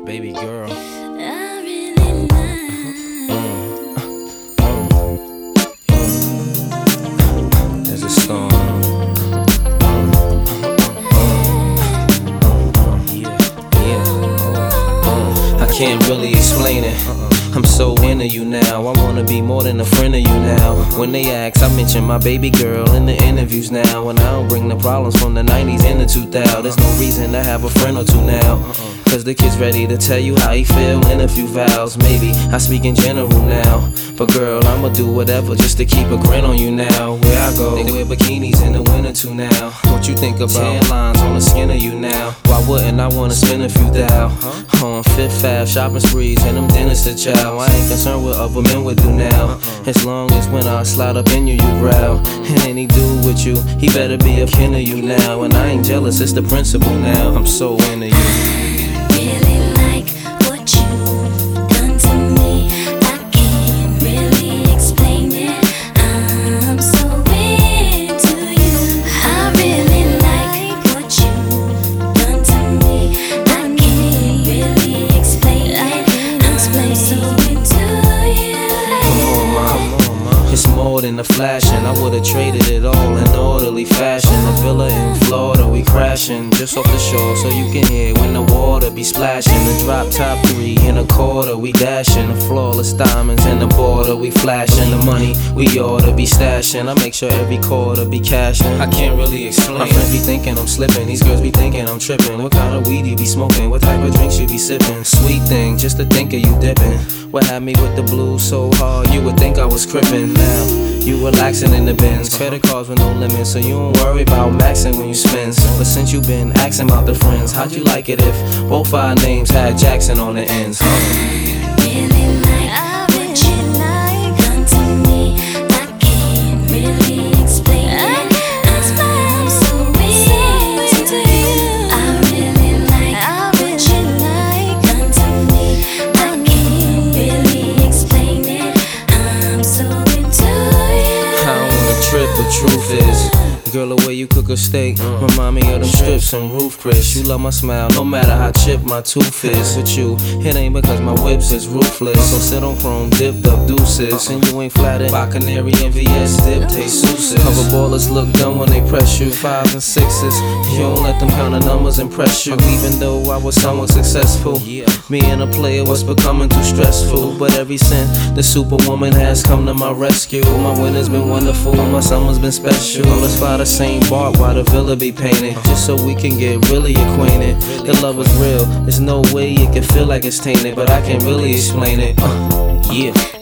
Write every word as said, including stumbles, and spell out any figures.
Baby girl. I really like. There's a storm. Yeah, yeah. I can't really explain it. I'm so into you now. I wanna be more than a friend of you now. When they ask, I mention my baby girl in the interviews now. And I don't bring the problems from the nineties and the two thousands. There's no reason to have a friend or two now, cause the kid's ready to tell you how he feel in a few vows. Maybe I speak in general now, but girl, I'ma do whatever just to keep a grin on you now. Where I go, they wear bikinis in the winter too now. What you think about tan lines on the skin of you now? Why wouldn't I wanna spend a few thou on Fifth Ave shopping sprees and them dinners to chow? I ain't concerned what other men would do now, as long as when I slide up in you, you growl. And any dude with you, he better be a kin of you now. And I ain't jealous, it's the principle now. I'm so into you. Really like what you've done to me. I can't really explain it. I'm so into you. I really like what you've done to me. I can't really explain it. I'm so into you. Come on, ma. It's more than a flash, and I would've traded it all in orderly fashion. A villa in Florida, we crashing just off the shore, so you can hear when the water be splashing. The drop top three in a quarter, we dashing. The flawless diamonds in the border, we flashing. The money we oughta be stashing. I make sure every quarter be cashing. I can't really explain. My friends be thinking I'm slipping, these girls be thinking I'm tripping. What kind of weed you be smoking? What type of drinks you be sipping? Sweet thing, just to think of you dipping. What had me with the blues so hard, you would think I was crippin'. Now you relaxing in the bins, credit cards with no limits, so you don't worry about maxing when you spend. But since you been asking about the friends, how'd you like it if both our names had Jackson on the ends? Huh? Really like what you done to me. I can't really explain it. I'm so into you. I really like what you done to me. I can't really explain it. I'm so into you. I don't wanna trip, but truth is, girl, the way you cook a steak remind me of them strips and roof Chris. You love my smile, no matter how chipped my tooth is. With you, it ain't because my whips is ruthless. So sit on chrome, dipped up deuces, and you ain't flattered by Canary and V S dip, taste Souses. Cover ballers look dumb when they press you, fives and sixes. You don't let them kind of numbers impress you. Even though I was somewhat successful, being a player was becoming too stressful. But ever since the superwoman has come to my rescue, my winter's been wonderful, my summer's been special. Let's fly the same bark while the villa be painted, just so we can get really acquainted. The love is real, there's no way it can feel like it's tainted, but I can't really explain it. Uh, yeah.